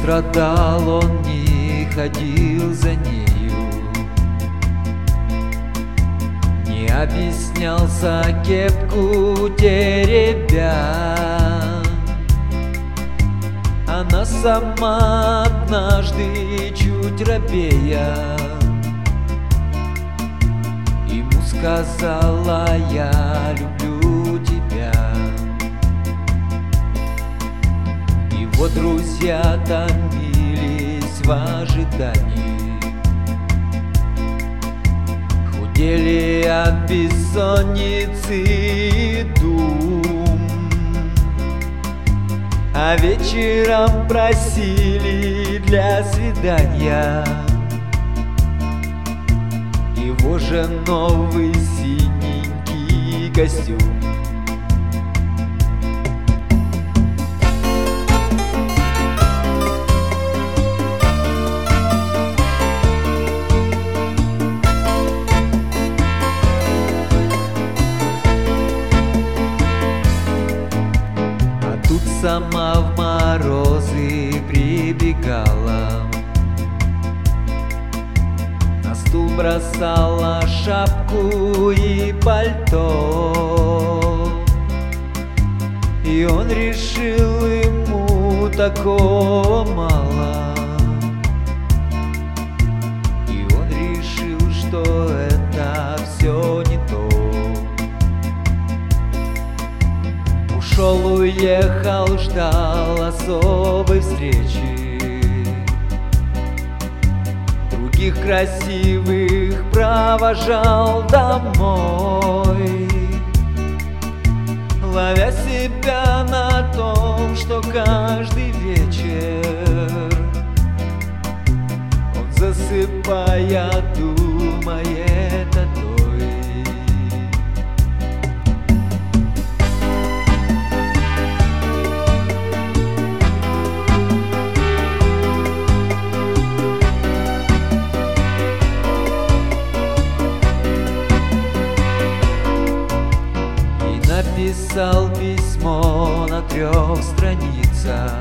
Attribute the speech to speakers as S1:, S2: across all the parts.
S1: страдал, он не ходил за нею, не объяснялся, кепку теребя. Она сама однажды, чуть робея, ему сказала: я люблю тебя. Его друзья томились в ожидании, худели от бессонницы и дум, а вечером просили для свидания его же новый синенький костюм. Сама в морозы прибегала, на стул бросала шапку и пальто, и он решил, ему такого мало, и он решил, что это все не то. Ушел, уехал, ждал особой встречи, других красивых провожал домой, ловя себя на том, что каждый вечер он, засыпая, думает о той. Написал письмо на 3 страницах,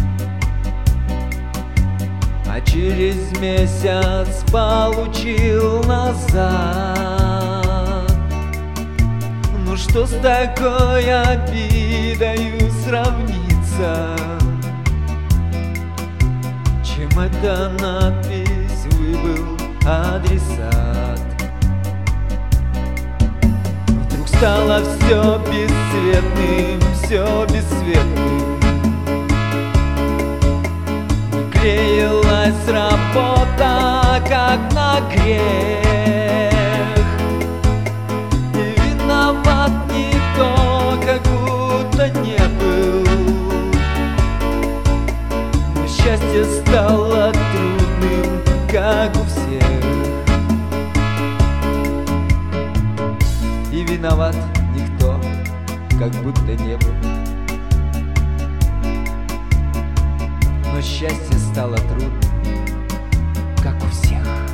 S1: а через месяц получил назад. Ну что с такой обидою сравниться, чем эта надпись выбыл адресат? Стало все бесцветным, все бесцветным. Клеилась работа, как на грех, и виноват никто, как будто не был. Но счастье стало трудным, как у всех, и виноват никто, как будто не был. Но счастье стало трудным, как у всех.